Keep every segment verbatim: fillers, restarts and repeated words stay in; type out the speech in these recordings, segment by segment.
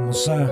Муса.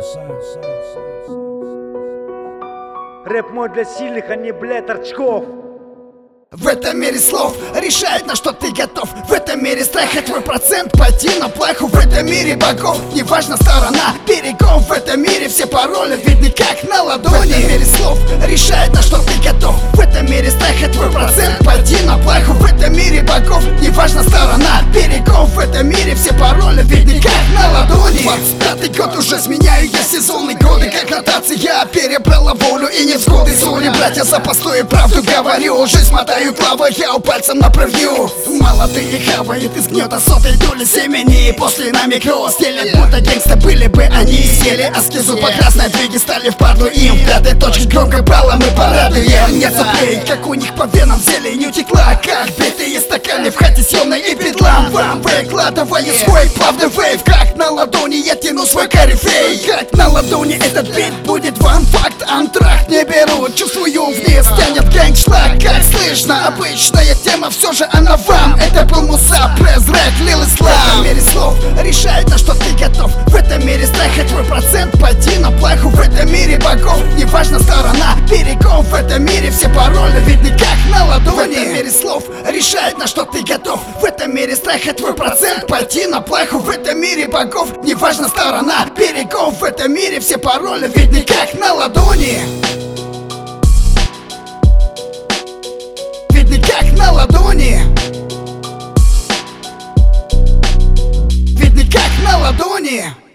Рэп мой для сильных, а не, блядь, торчков. В этом мире слов решает, на что ты готов. В этом мире страха твой процент пойти на плаху. В этом мире богов неважна сторона берегов. В этом мире все пароли видны как на ладони. В этом мире слов решает, на что ты готов. В этом мире страха твой процент пойти на плаху. В этом мире богов неважна сторона берегов. В этом мире все пароли видны как на ладони. Двадцать пятый год уже сменяю я сезонные годы. Как ротация я перебрала волю и невзгоды. Соли, братья, за пустую правду говорю. Жизнь мотаю главы, я у пальцем на превью. Молодые хавает из гнета сотой доли семени. И после на микро стелят, будто гангста были бы они. Съели аскезу по красной двиги, стали в пару им. В пятой точке громко брала, мы порадуем. Нет соплей, как у них по венам зелень утекла. Как битые стаканы в хате съемной и бедлам. Вам выкладываю свой плавный вейв. Как на ладони я тяну свой корифей. Как на ладони этот бит будет вам факт. Антракт не берут, чувствую вниз, тянет гангшлаг. Как слышно, обычная тема, все же она вам. Это был Муса, пресс, рэп, лил ислам. В этом мире слов решает, на что ты готов. В этом мире страха твой процент пойти на плаху. В этом мире богов неважна сторона берегов. В этом мире все пароли видны как на ладони. В этом мире слов решает, на что ты готов. В этом мире страха твой процент пойти на плаху. В этом мире богов неважна сторона берегов. В этом мире все пароли видны как на ладони. Видны как на ладони. Видны как на ладони.